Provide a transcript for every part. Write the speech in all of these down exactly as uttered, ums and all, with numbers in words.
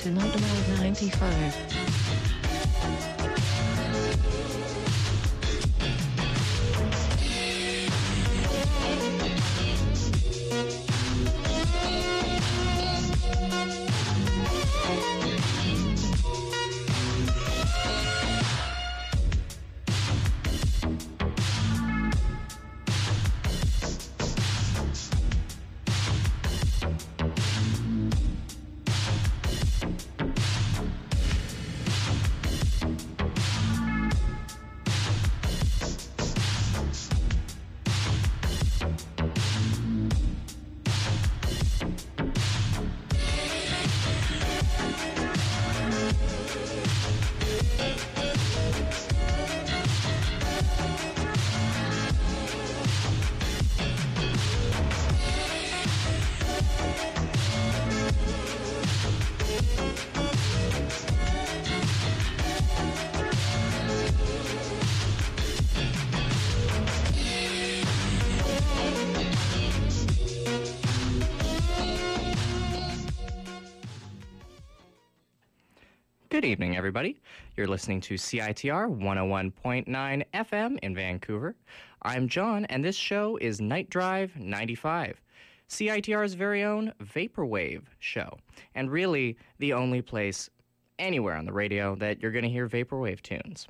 to Nightmare ninety-five. Good evening, everybody. You're listening to C I T R one oh one point nine F M in Vancouver. I'm John, and this show is Night Drive ninety-five, C I T R's very own Vaporwave show, and really the only place anywhere on the radio that you're going to hear Vaporwave tunes.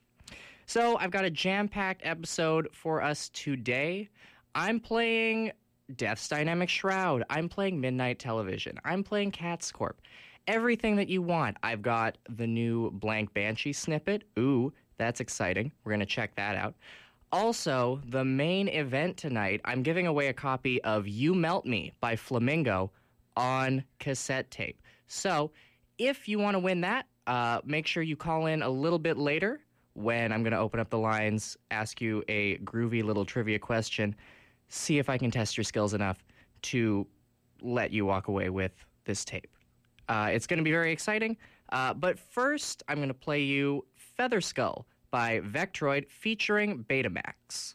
So I've got a jam-packed episode for us today. I'm playing Death's Dynamic Shroud. I'm playing Midnight Television. I'm playing Cat's Corp. Everything that you want. I've got the new Blank Banshee snippet. Ooh, that's exciting. We're going to check that out. Also, the main event tonight, I'm giving away a copy of You Melt Me by Flamingo on cassette tape. So, if you want to win that, uh, make sure you call in a little bit later when I'm going to open up the lines, ask you a groovy little trivia question, see if I can test your skills enough to let you walk away with this tape. Uh, it's going to be very exciting, uh, but first I'm going to play you Feather Skull by Vectroid featuring Betamax.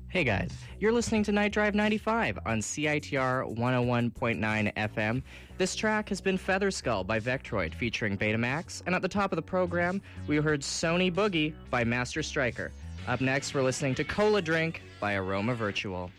Hey guys, you're listening to Night Drive ninety-five on C I T R one oh one point nine F M. This track has been Feather Skull by Vectroid featuring Betamax, and at the top of the program, we heard Sony Boogie by Master Striker. Up next, we're listening to Cola Drink by Aroma Virtual.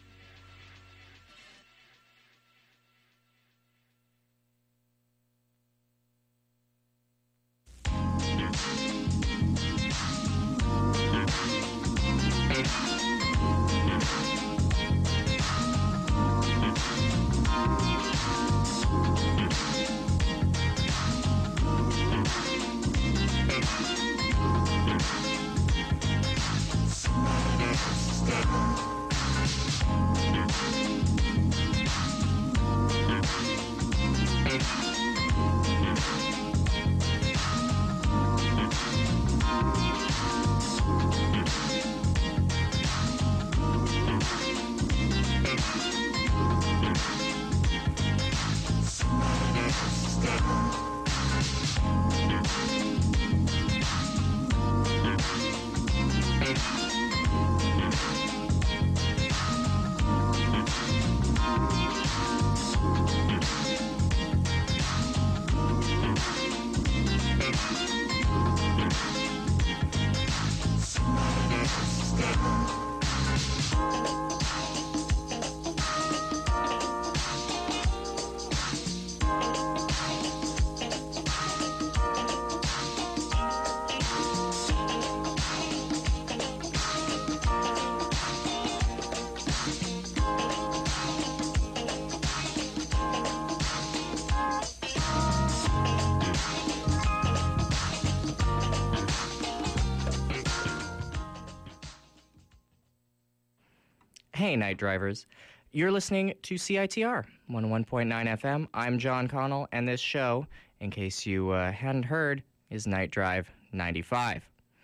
Hey, Night Drivers. You're listening to C I T R one oh one point nine F M. I'm John Connell, and this show, in case you uh, hadn't heard, is Night Drive ninety-five.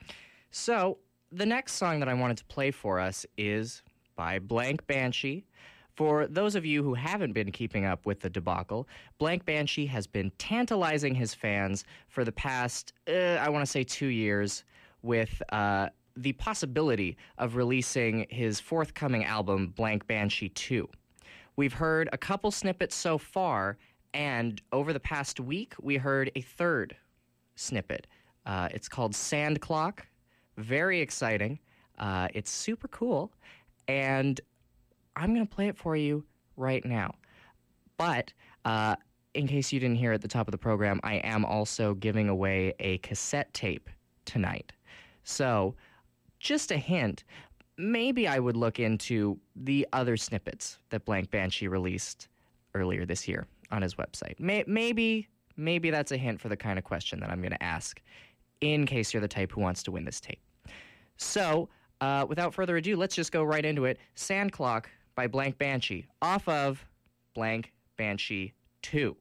So, the next song that I wanted to play for us is by Blank Banshee. For those of you who haven't been keeping up with the debacle, Blank Banshee has been tantalizing his fans for the past, uh, I want to say two years, with uh, the possibility of releasing his forthcoming album, Blank Banshee two. We've heard a couple snippets so far, and over the past week, we heard a third snippet. Uh, it's called Sand Clock. Very exciting. Uh, it's super cool, and I'm going to play it for you right now. But uh, in case you didn't hear at the top of the program, I am also giving away a cassette tape tonight. So, just a hint, maybe I would look into the other snippets that Blank Banshee released earlier this year on his website. May- maybe, maybe that's a hint for the kind of question that I'm going to ask in case you're the type who wants to win this tape. So, uh, without further ado, let's just go right into it. Sand Clock by Blank Banshee, off of Blank Banshee two.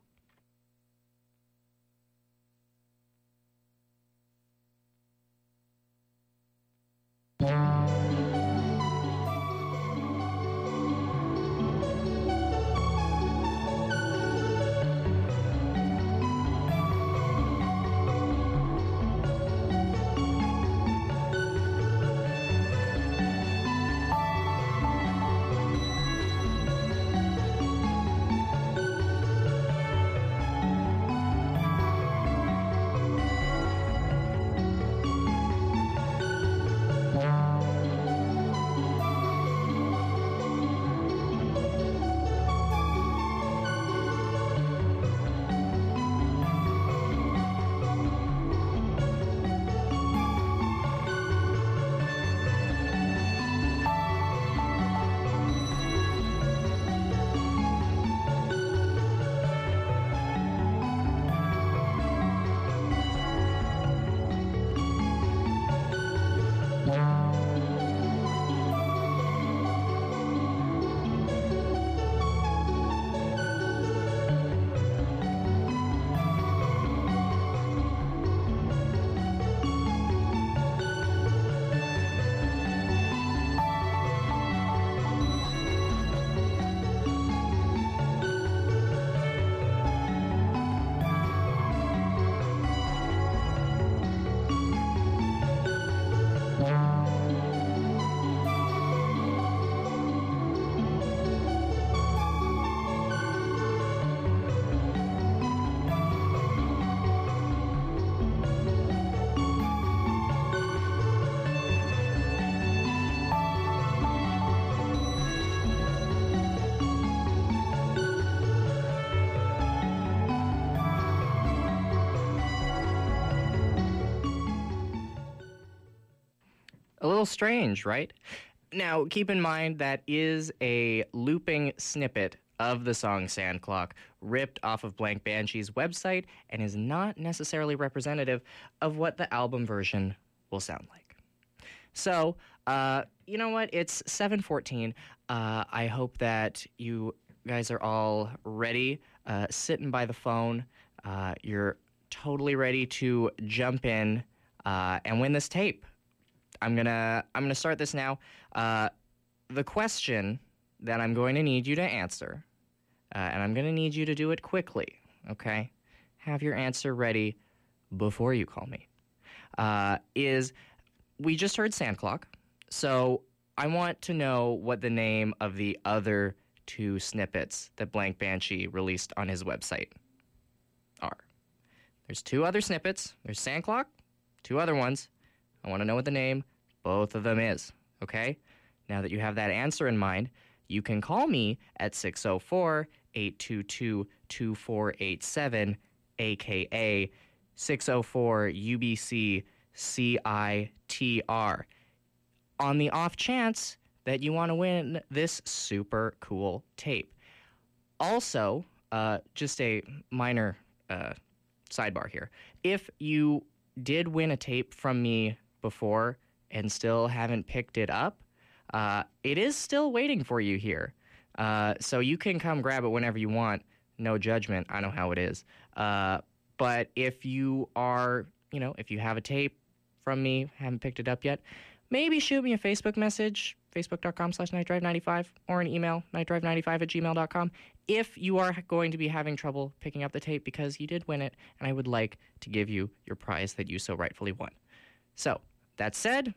A little strange, right? Now, keep in mind that is a looping snippet of the song Sand Clock, ripped off of Blank Banshee's website, and is not necessarily representative of what the album version will sound like. So, uh, you know what? It's seven fourteen. Uh, I hope that you guys are all ready, uh, sitting by the phone. Uh, you're totally ready to jump in uh, and win this tape. I'm gonna I'm gonna start this now. Uh, the question that I'm going to need you to answer, uh, and I'm going to need you to do it quickly, okay? Have your answer ready before you call me. Uh, is we just heard Sand Clock, so I want to know what the name of the other two snippets that Blank Banshee released on his website are. There's two other snippets. There's Sand Clock, two other ones. I want to know what the name both of them is, okay? Now that you have that answer in mind, you can call me at six oh four, eight two two, two four eight seven, aka six oh four U B C C I T R, on the off chance that you want to win this super cool tape. Also, uh, just a minor uh, sidebar here. If you did win a tape from me before and still haven't picked it up, uh, it is still waiting for you here. Uh, so you can come grab it whenever you want. No judgment. I know how it is. Uh, but if you are, you know, if you have a tape from me, haven't picked it up yet, maybe shoot me a Facebook message, facebook.com slash nightdrive95, or an email, nightdrive ninety-five at gmail dot com, if you are going to be having trouble picking up the tape because you did win it, and I would like to give you your prize that you so rightfully won. So, that said,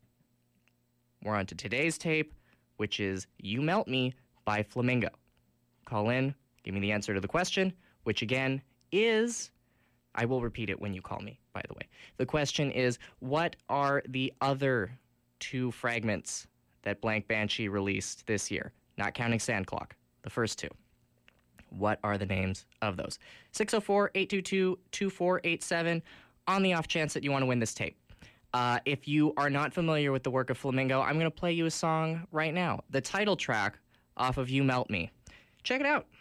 we're on to today's tape, which is You Melt Me by Flamingo. Call in, give me the answer to the question, which again is, I will repeat it when you call me, by the way. The question is, what are the other two fragments that Blank Banshee released this year? Not counting Sand Clock, the first two. What are the names of those? six oh four, eight two two, two four eight seven, on the off chance that you want to win this tape. Uh, if you are not familiar with the work of Flamingo, I'm going to play you a song right now, the title track off of You Melt Me. Check it out.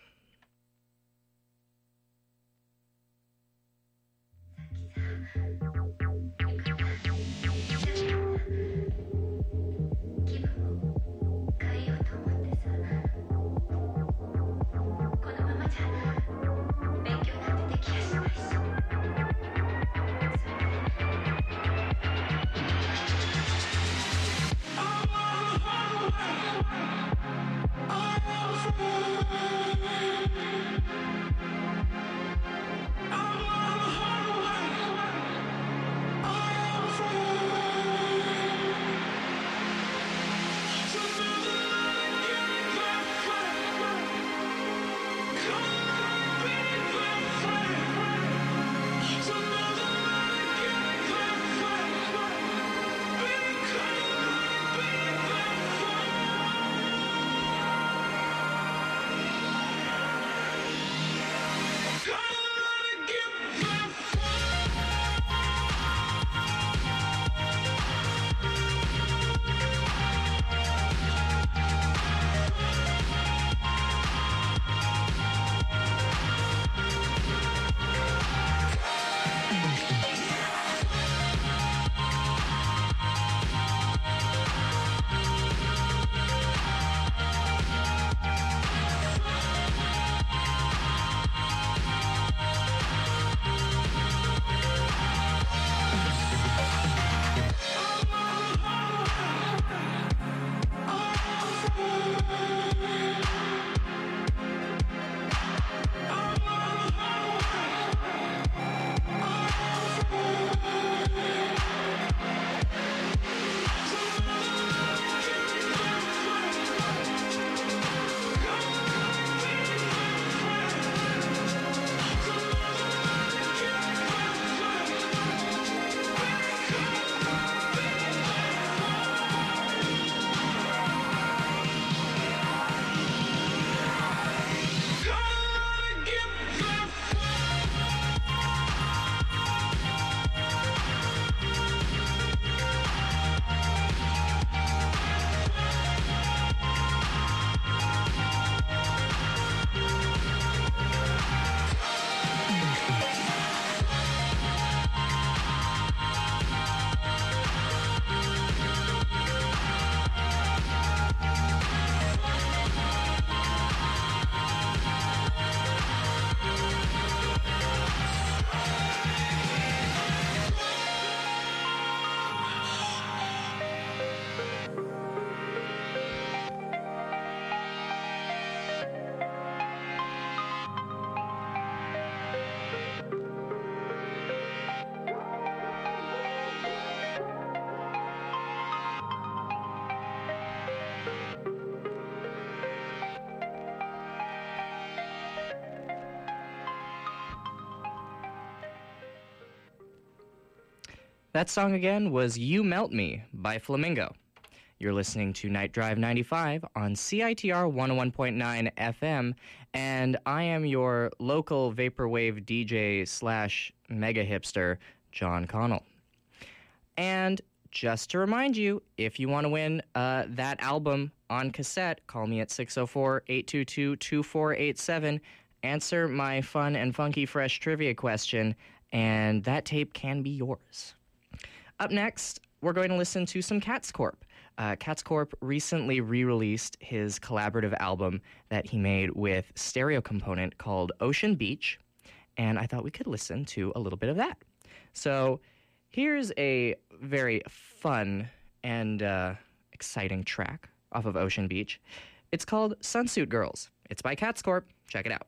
That song again was You Melt Me by Flamingo. You're listening to Night Drive ninety-five on C I T R one oh one point nine F M, and I am your local vaporwave D J slash mega hipster, John Connell. And just to remind you, if you want to win uh, that album on cassette, call me at six oh four, eight two two, two four eight seven, answer my fun and funky fresh trivia question, and that tape can be yours. Up next, we're going to listen to some Cats Corp. Uh, Cats Corp recently re-released his collaborative album that he made with Stereo Component called Ocean Beach, and I thought we could listen to a little bit of that. So here's a very fun and uh, exciting track off of Ocean Beach. It's called Sunsuit Girls. It's by Cats Corp. Check it out.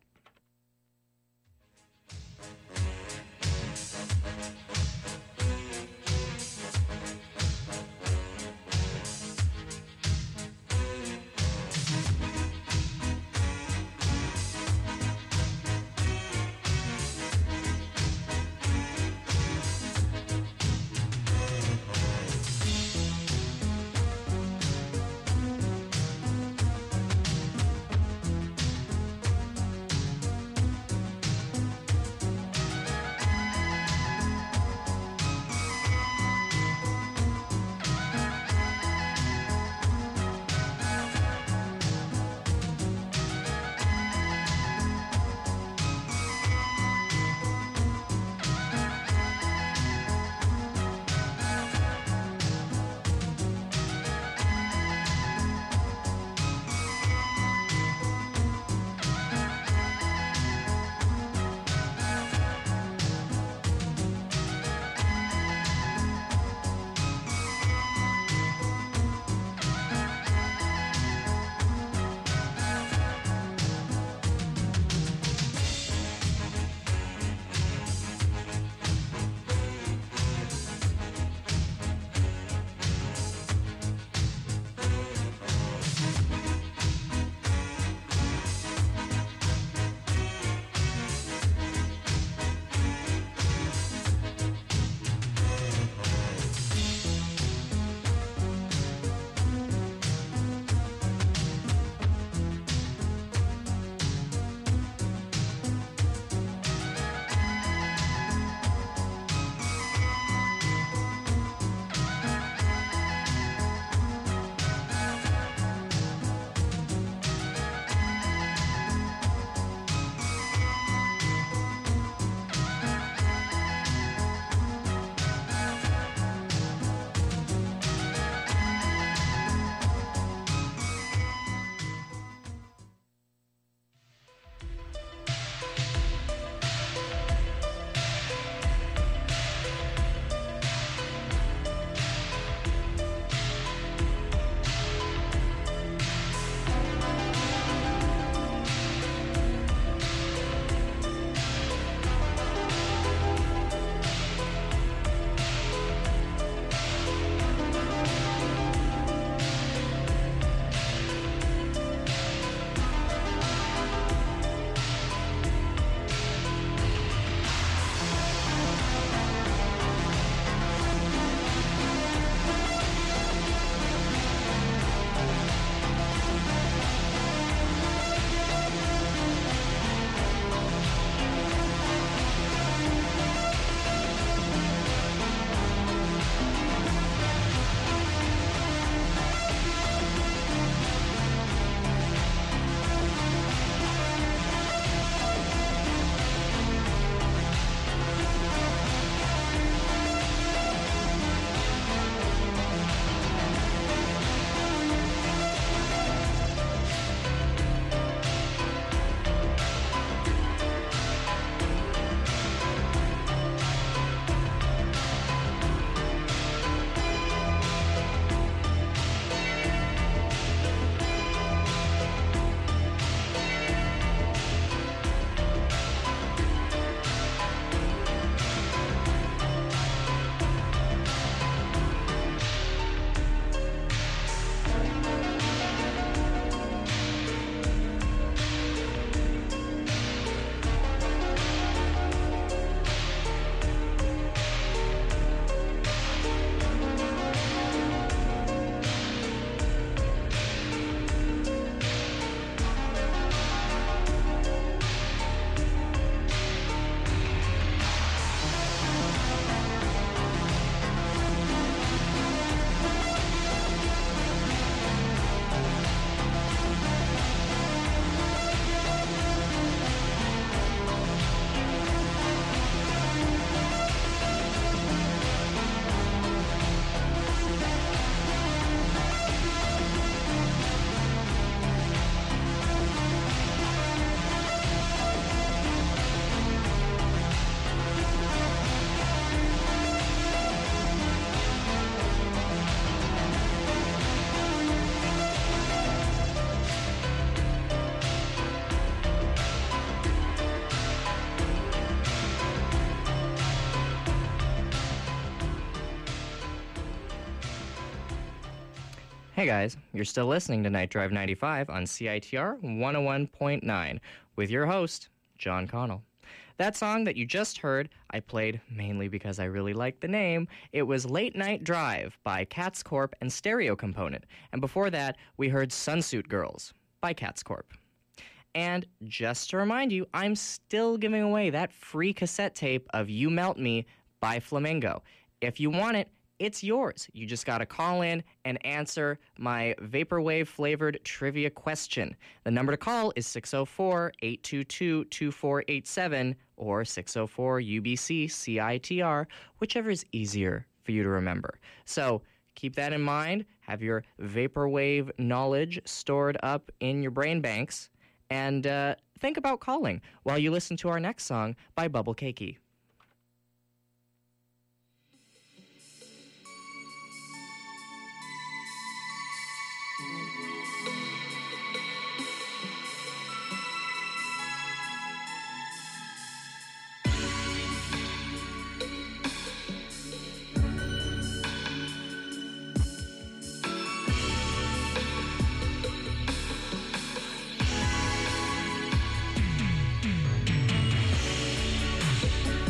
Hey guys, you're still listening to Night Drive ninety-five on C I T R one oh one point nine with your host, John Connell. That song that you just heard, I played mainly because I really liked the name. It was Late Night Drive by Cats Corp and Stereo Component. And before that, we heard Sunsuit Girls by Cats Corp. And just to remind you, I'm still giving away that free cassette tape of You Melt Me by Flamingo. If you want it, it's yours. You just got to call in and answer my Vaporwave-flavored trivia question. The number to call is six oh four, eight two two, two four eight seven or six oh four U B C C I T R, whichever is easier for you to remember. So keep that in mind. Have your Vaporwave knowledge stored up in your brain banks. And uh, think about calling while you listen to our next song by Bubble Cakey. We'll be right back.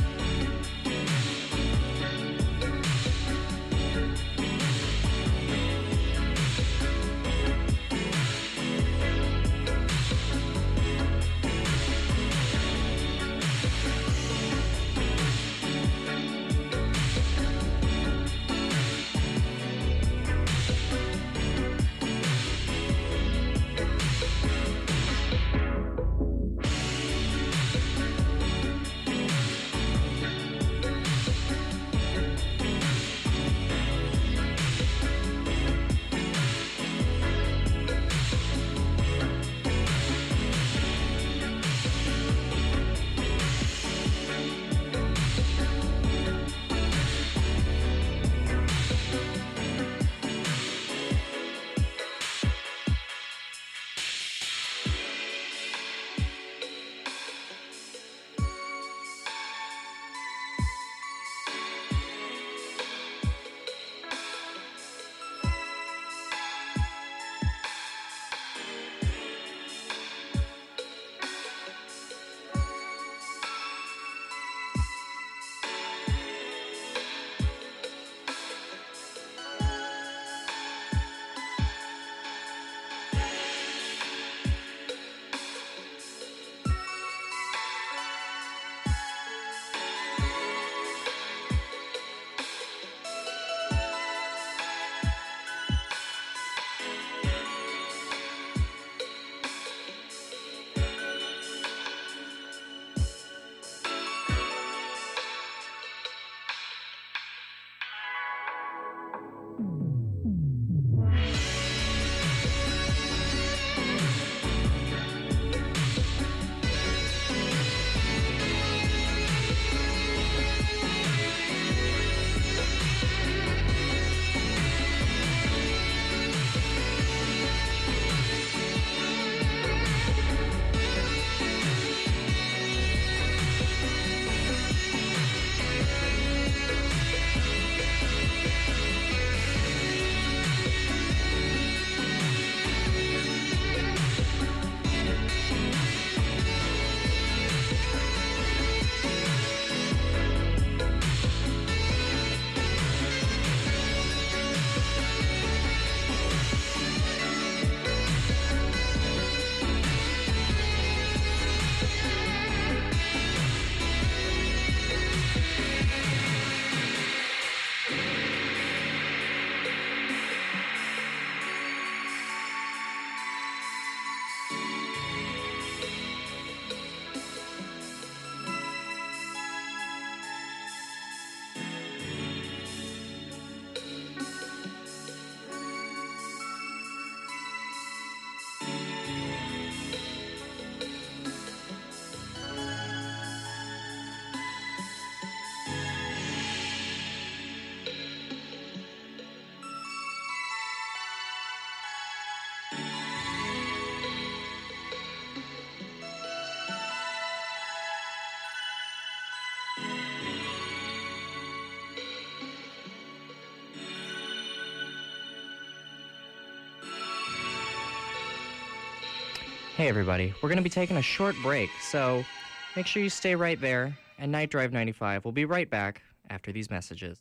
Hey everybody, we're going to be taking a short break, so make sure you stay right there, and Night Drive ninety-five will be right back after these messages.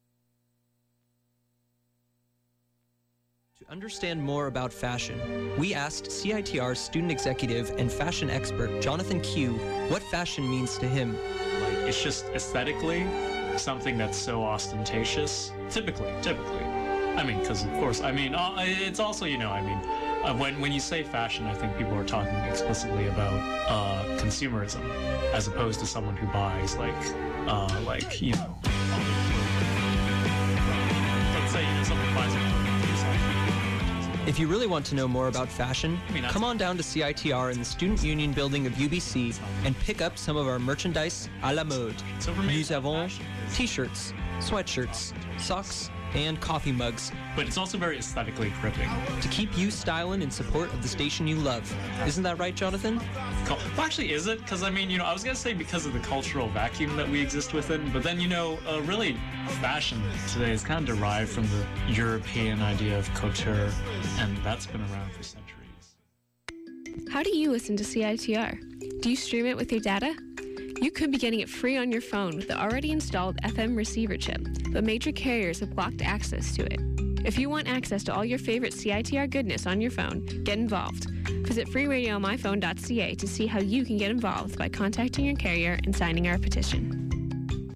To understand more about fashion, we asked C I T R student executive and fashion expert Jonathan Q what fashion means to him. Like, it's just aesthetically something that's so ostentatious. Typically, typically. I mean, because of course, I mean, uh, it's also, you know, I mean, uh, when when you say fashion, I think people are talking explicitly about uh, consumerism, as opposed to someone who buys like, uh, like you know, all the clothing. Let's say you know someone buys a If you really want to know more about fashion, I mean, come on down to C I T R in the Student Union building of U B C and pick up some of our merchandise à la mode. So for me, Nous avons fashion is- t-shirts, sweatshirts, socks, and coffee mugs but it's also very aesthetically gripping. to keep you styling in support of the station you love. Isn't that right, Jonathan? Cool. Well, actually, is it? Because, I mean, you know, I was going to say because of the cultural vacuum that we exist within, but then, you know, uh, really, fashion today is kind of derived from the European idea of couture, and that's been around for centuries. How do you listen to C I T R? Do you stream it with your data? You could be getting it free on your phone with the already installed F M receiver chip, but major carriers have blocked access to it. If you want access to all your favorite C I T R goodness on your phone, get involved. Visit free radio my phone dot c a to see how you can get involved by contacting your carrier and signing our petition.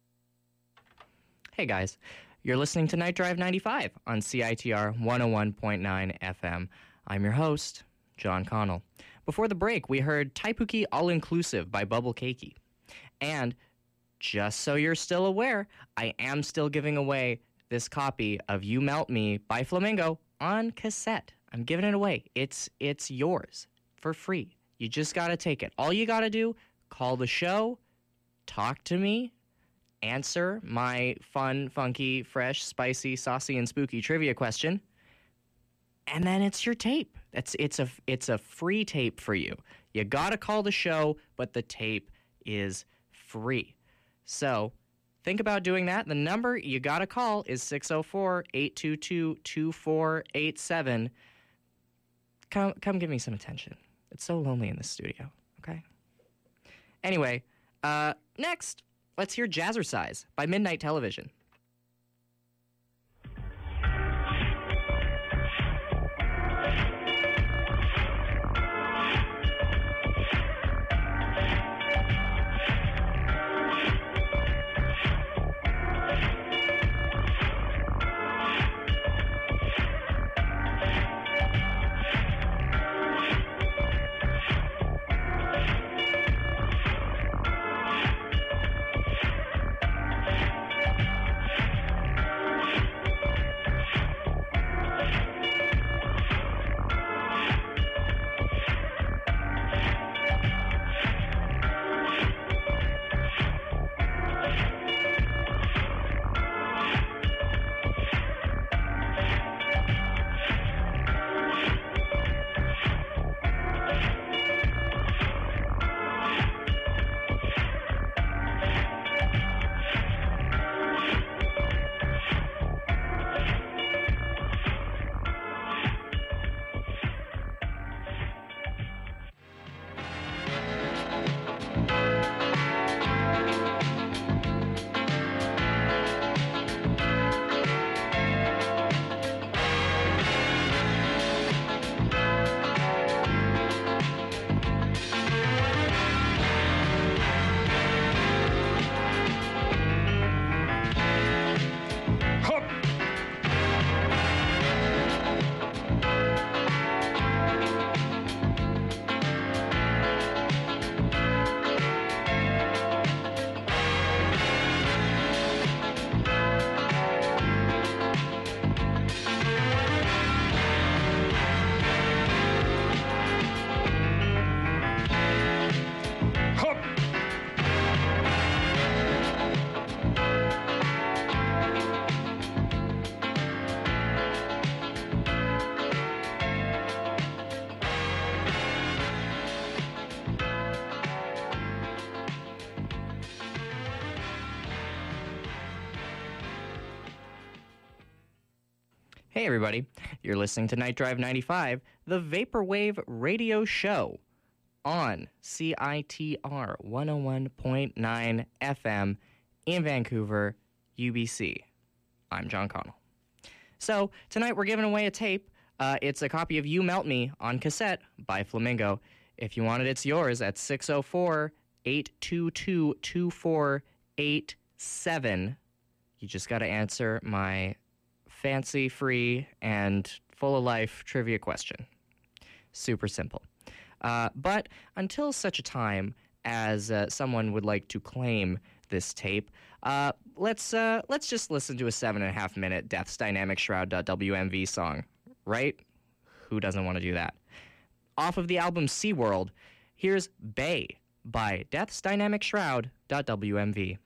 Hey guys, you're listening to Night Drive ninety-five on C I T R one oh one point nine F M. I'm your host, John Connell. Before the break, we heard Taipuki All-Inclusive by Bubble Cakey. And just so you're still aware, I am still giving away this copy of You Melt Me by Flamingo on cassette. I'm giving it away. It's it's yours for free. You just got to take it. All you got to do, call the show, talk to me, answer my fun, funky, fresh, spicy, saucy, and spooky trivia question, and then it's your tape. It's it's a it's a free tape for you. You gotta call the show, but the tape is free. So think about doing that. The number you gotta call is six oh four, eight two two, two four eight seven. Come come give me some attention. It's so lonely in this studio, okay? Anyway, uh, next, let's hear Jazzercise by Midnight Television. Hey everybody, you're listening to Night Drive ninety-five, the Vaporwave radio show on C I T R one oh one point nine F M in Vancouver, U B C. I'm John Connell. So tonight we're giving away a tape. Uh, it's a copy of You Melt Me on cassette by Flamingo. If you want it, it's yours at six oh four, eight two two, two four eight seven. You just got to answer my fancy, free, and full of life trivia question. Super simple. Uh, but until such a time as uh, someone would like to claim this tape, uh, let's uh, let's just listen to a seven and a half minute Death's Dynamic Shroud.W M V song, right? Who doesn't want to do that? Off of the album SeaWorld, here's Bay by Death's Dynamic Shroud.W M V.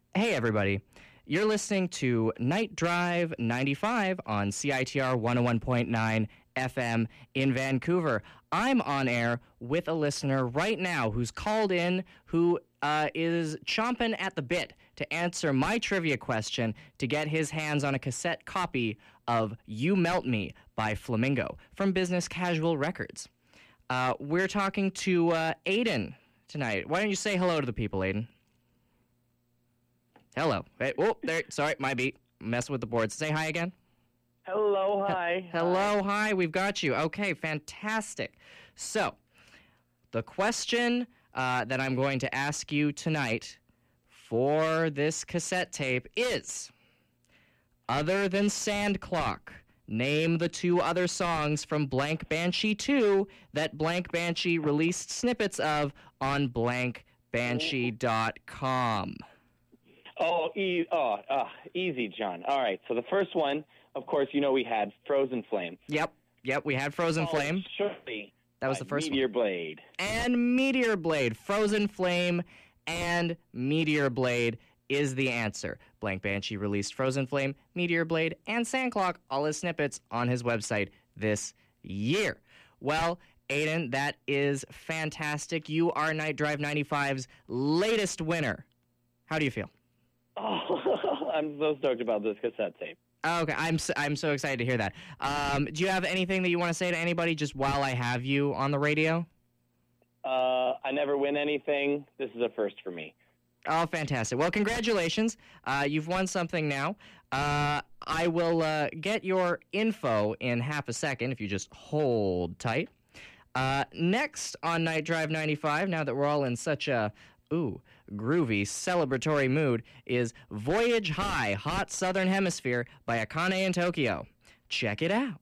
Hey, everybody. You're listening to Night Drive ninety-five on C I T R one oh one point nine F M in Vancouver. I'm on air with a listener right now who's called in, who uh, is chomping at the bit to answer my trivia question to get his hands on a cassette copy of You Melt Me by Flamingo from Business Casual Records. Uh, we're talking to uh, Aiden tonight. Why don't you say hello to the people, Aiden? Hello. Hey, oh, there. Sorry, my beat. Messing with the boards. Say hi again. Hello, hi. He- hello, hi. We've got you. Okay, fantastic. So, the question uh, that I'm going to ask you tonight for this cassette tape is, other than Sand Clock, name the two other songs from Blank Banshee two that Blank Banshee released snippets of on blank banshee dot com. Oh, e- oh uh, easy, John. All right, so the first one, of course, you know we had Frozen Flame. Yep, yep, we had Frozen Oh, Flame. Surely. That was uh, the first Meteor one. Blade. And Meteor Blade. Frozen Flame and Meteor Blade is the answer. Blank Banshee released Frozen Flame, Meteor Blade, and Sandclock, all his snippets, on his website this year. Well, Aiden, that is fantastic. You are Night Drive ninety-five's latest winner. How do you feel? Oh, I'm so stoked about this cassette tape. Okay, I'm so, I'm so excited to hear that. Um, do you have anything that you want to say to anybody just while I have you on the radio? Uh, I never win anything. This is a first for me. Oh, fantastic. Well, congratulations. Uh, you've won something now. Uh, I will uh, get your info in half a second if you just hold tight. Uh, next on Night Drive ninety-five, now that we're all in such a, ooh, groovy, celebratory mood, is Voyage High, Hot Southern Hemisphere by Akane in Tokyo. Check it out.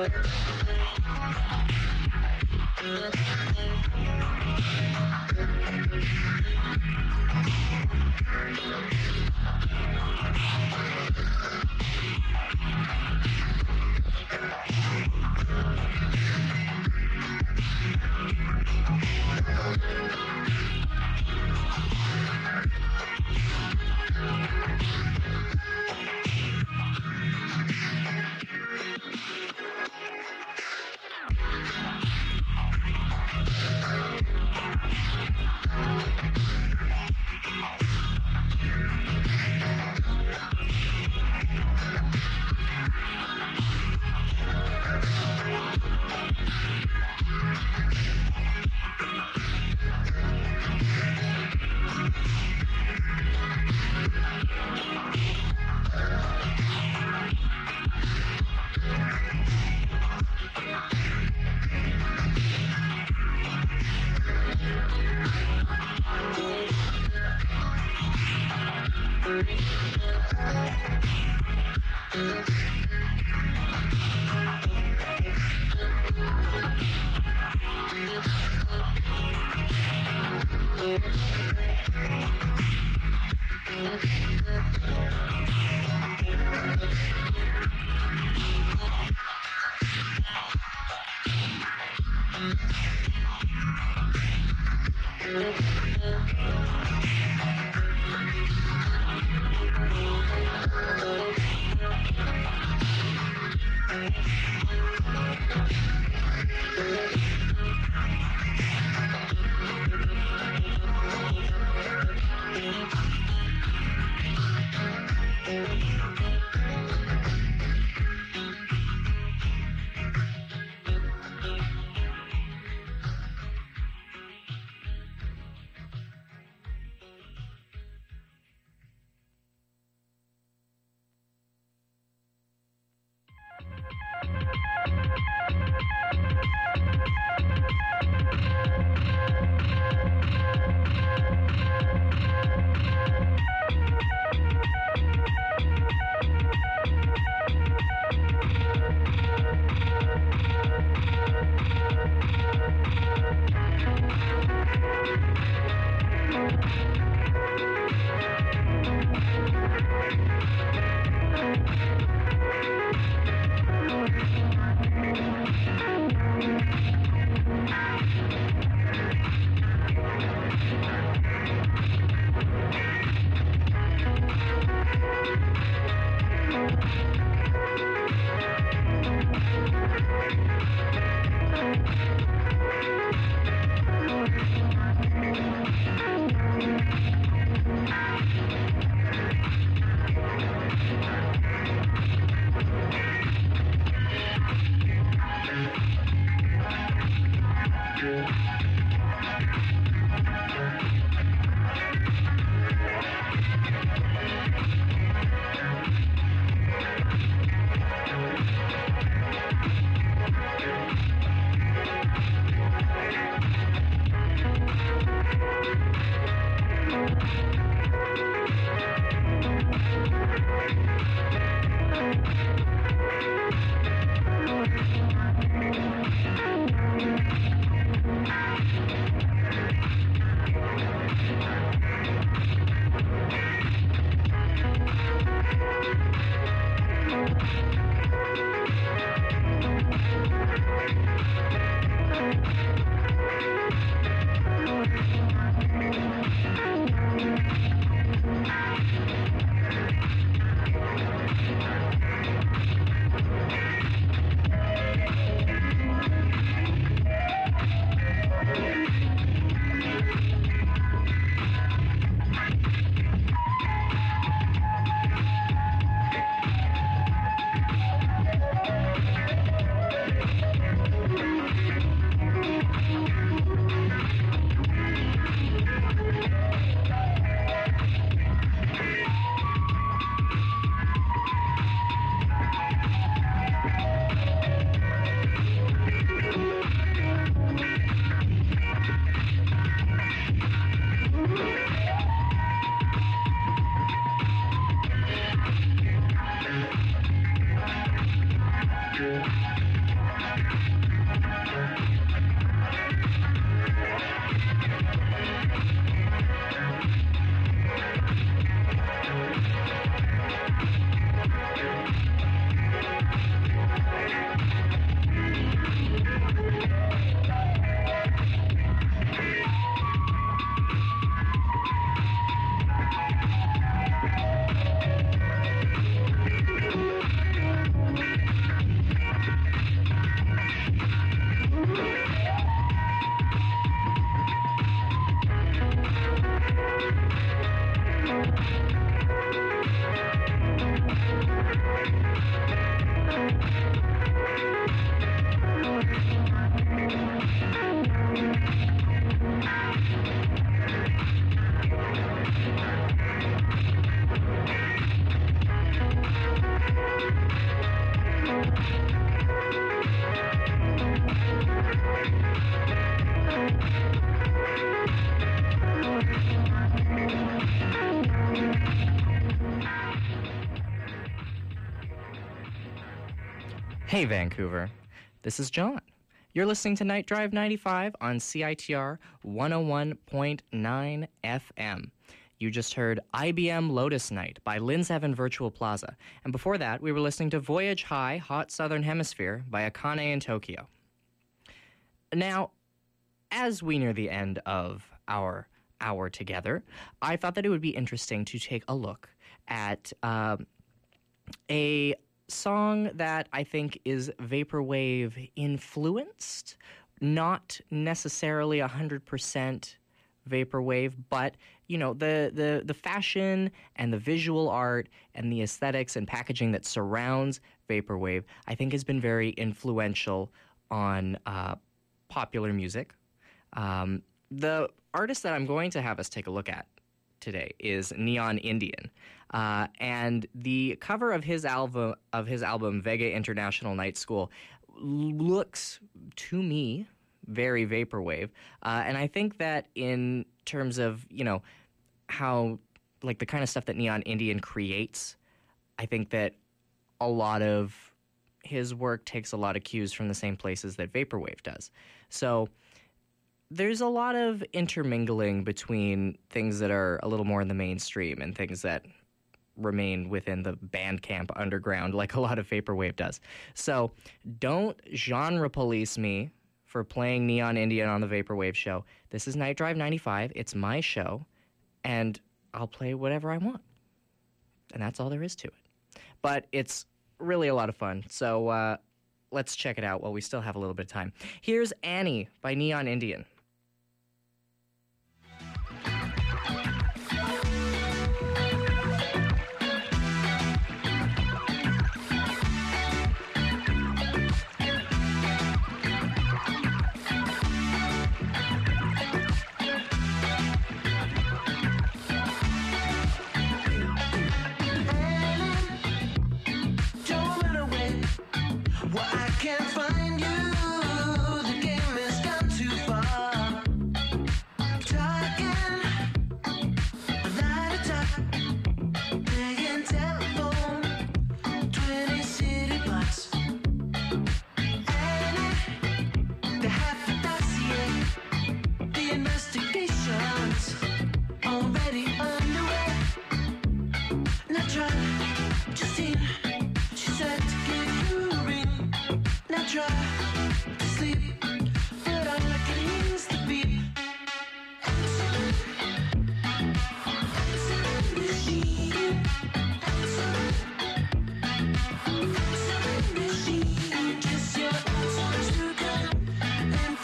Thank you. Hey, Vancouver. This is John. You're listening to Night Drive ninety-five on C I T R one oh one point nine F M. You just heard I B M Lotus Night by Lynn Seven Virtual Plaza. And before that, we were listening to Voyage High, Hot Southern Hemisphere by Akane in Tokyo. Now, as we near the end of our hour together, I thought that it would be interesting to take a look at um, a song that I think is vaporwave influenced, not necessarily one hundred percent vaporwave, but you know, the, the the fashion and the visual art and the aesthetics and packaging that surrounds vaporwave, I think has been very influential on uh, popular music. Um, the artist that I'm going to have us take a look at today is Neon Indian, uh, and the cover of his album of his album Vega International Night School looks to me very vaporwave, uh, and I think that in terms of, you know, how, like, the kind of stuff that Neon Indian creates, I think that a lot of his work takes a lot of cues from the same places that vaporwave does. So there's a lot of intermingling between things that are a little more in the mainstream and things that remain within the Bandcamp underground, like a lot of vaporwave does. So don't genre police me for playing Neon Indian on the Vaporwave show. This is Night Drive ninety-five. It's my show, and I'll play whatever I want. And that's all there is to it. But it's really a lot of fun, so uh, let's check it out while we still have a little bit of time. Here's Annie by Neon Indian. And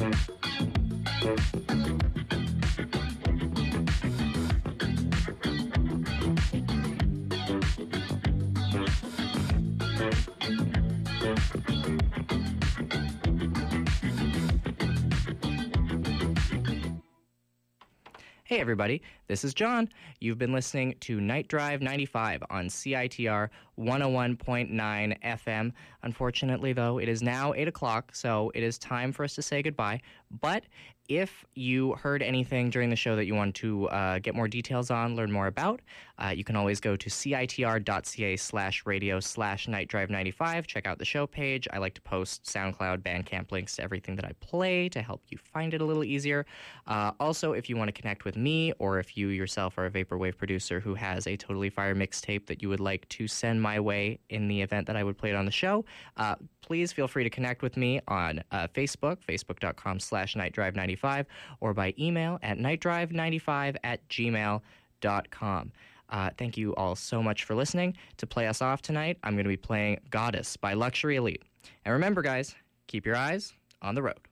Hey everybody, this is John. You've been listening to Night Drive ninety-five on C I T R one oh one point nine F M. Unfortunately, though, it is now eight o'clock, so it is time for us to say goodbye. But if you heard anything during the show that you want to uh, get more details on, learn more about, uh, you can always go to citr.ca slash radio slash nightdrive95. Check out the show page. I like to post SoundCloud, Bandcamp links to everything that I play to help you find it a little easier. Uh, also, if you want to connect with me, or if you yourself are a vaporwave producer who has a Totally Fire mixtape that you would like to send my way in the event that I would play it on the show, uh, please feel free to connect with me on uh, Facebook, facebook.com slash nightdrive95, or by email at nightdrive ninety-five at gmail dot com. Uh, thank you all so much for listening. To play us off tonight, I'm going to be playing Goddess by Luxury Elite. And remember, guys, keep your eyes on the road.